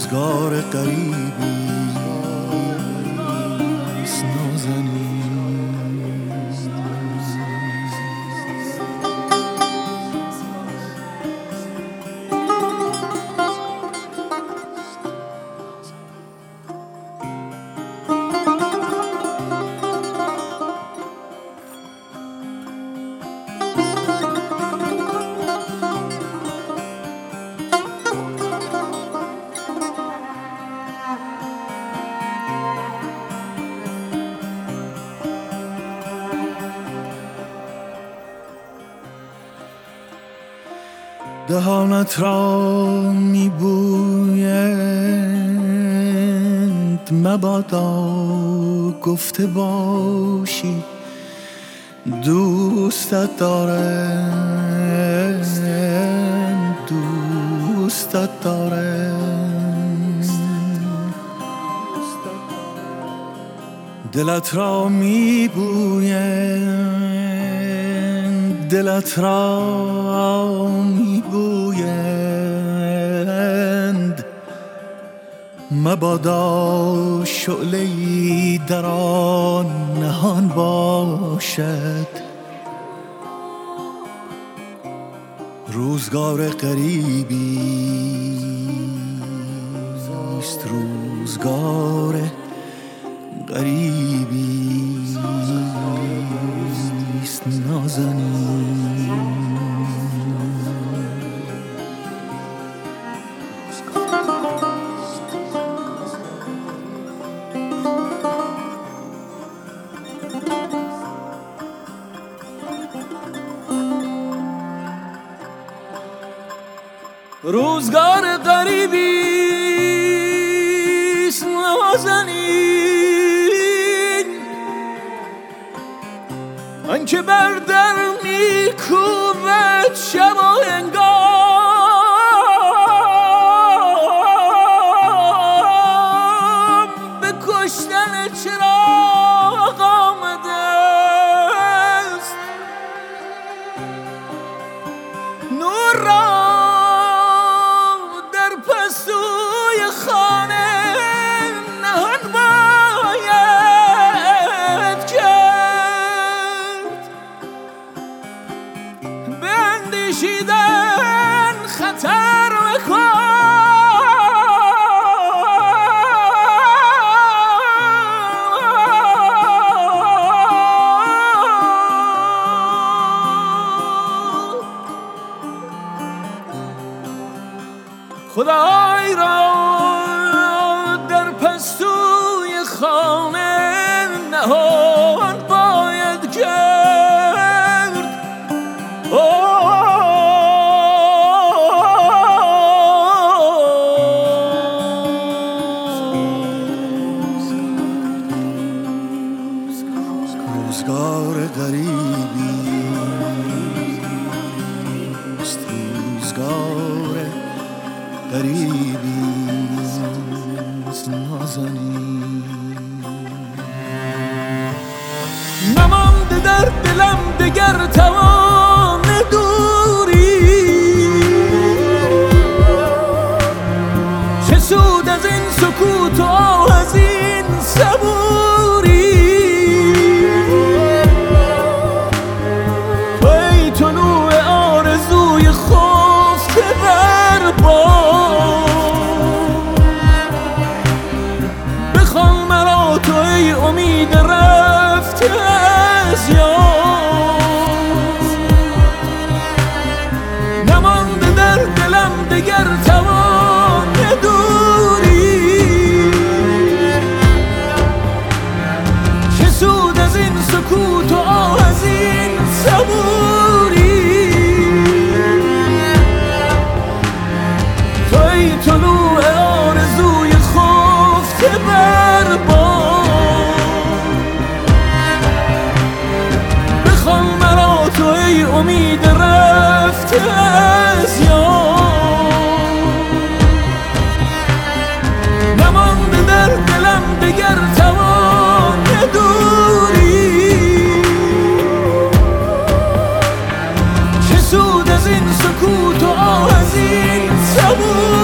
روزگار غریبی است نازنین. دهانت را میبویند مبادا گفته باشی دوستت دارم، دوستت دارم. دلت را میبویند، دلت را میبویند مبادا شعله‌ای در آن نهان باشد. روزگار غریبی است، روزگار غریبی است نازنین. روزگار غریبی است نازنین، آنکه بر در میکوبد شب و هنگام، به کشتن چراغ آمده است. نور را پستوی خانه نهان باید کرد، به اندیشیدن خطر مکن. خدای را در پستوی خانه نهان باید کرد. روزگار غریبی است، روزگار غریبی است نازنین. نمانده در دلم دگر توان دوری، چه سود از این سکوت و از این صبوری. تو ای طلوع آرزوی خفته بر بام، بخوان مرا تو ای امید رفته از یاد. نمانده در دلم دگر توان دوری، چه سود از این سکوت و از این صبوری. تو ای طلوع آرزوی خفته بر بام، بخوان مرا تو ای امید رفته از یاد. نمانده در دلم دگر توان دوری، چه سود از این سکوت و از این صبور.